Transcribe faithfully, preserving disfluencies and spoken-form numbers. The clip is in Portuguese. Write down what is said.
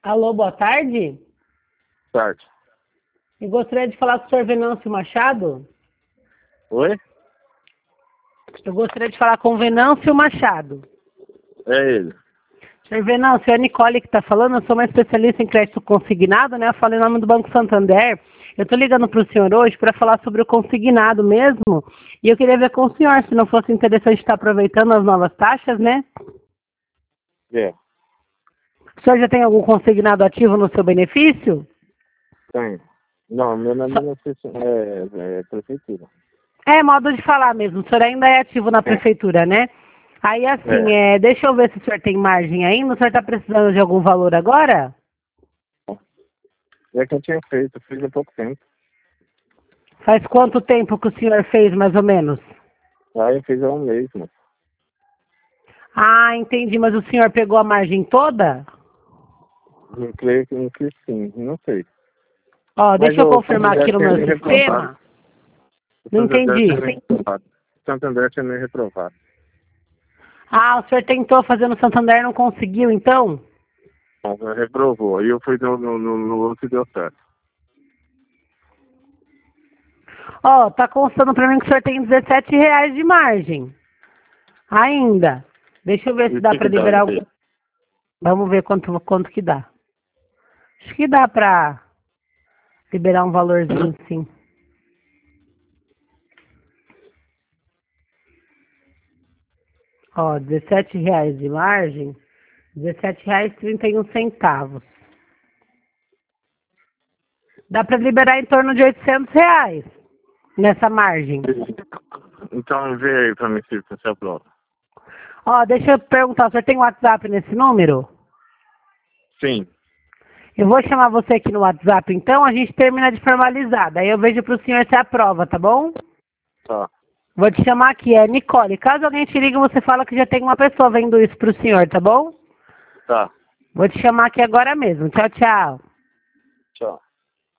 Alô, boa tarde. Tarde. Eu gostaria de falar com o senhor Venâncio Machado. Oi? Eu gostaria de falar com o Venâncio Machado. É ele. senhor Venâncio, é a Nicole que está falando. Eu sou uma especialista em crédito consignado, né? Eu falo em nome do Banco Santander. Eu estou ligando para o senhor hoje para falar sobre o consignado mesmo. E eu queria ver com o senhor, se não fosse interessante estar aproveitando as novas taxas, né? É, O senhor já tem algum consignado ativo no seu benefício? tem. Não, meu nome Só- não sei se é, é prefeitura. É modo de falar mesmo. O senhor ainda é ativo na prefeitura, né? Aí assim, É. é, deixa eu ver se o senhor tem margem ainda. O senhor está precisando de algum valor agora? É que eu tinha feito, fiz há pouco tempo. Faz quanto tempo que o senhor fez, mais ou menos? Aí eu fiz há um mês, mas Ah, entendi. Mas o senhor pegou a margem toda? não creio que, que sim, não sei. Ó, Mas deixa eu o confirmar aqui Santander no tinha meu me reprovado. sistema. O Não Santander entendi. tinha me reprovado. O Santander tinha me reprovado. Ah, o senhor tentou fazer no Santander e não conseguiu, então? Mas reprovou. Aí eu fui no, no, no, no outro e deu certo. Ó, tá constando pra mim que o senhor tem dezessete reais de margem. Ainda. Deixa eu ver E se o dá que pra que dá liberar aqui? algum. Vamos ver quanto, quanto que dá. Acho que dá pra liberar um valorzinho, sim. Ó, dezessete reais de margem, dezessete reais e trinta e um centavos. Dá para liberar em torno de oitocentos reais nessa margem. Então vê aí pra mim se você aprova. Ó, deixa eu perguntar, o senhor tem WhatsApp nesse número? Sim. Eu vou chamar você aqui no WhatsApp, então a gente termina de formalizar. Daí eu vejo pro senhor se aprova, tá bom? Tá. Vou te chamar aqui, é Nicole. Caso alguém te ligue, você fala que já tem uma pessoa vendo isso pro senhor, tá bom? Tá. Vou te chamar aqui agora mesmo. Tchau, tchau. Tchau.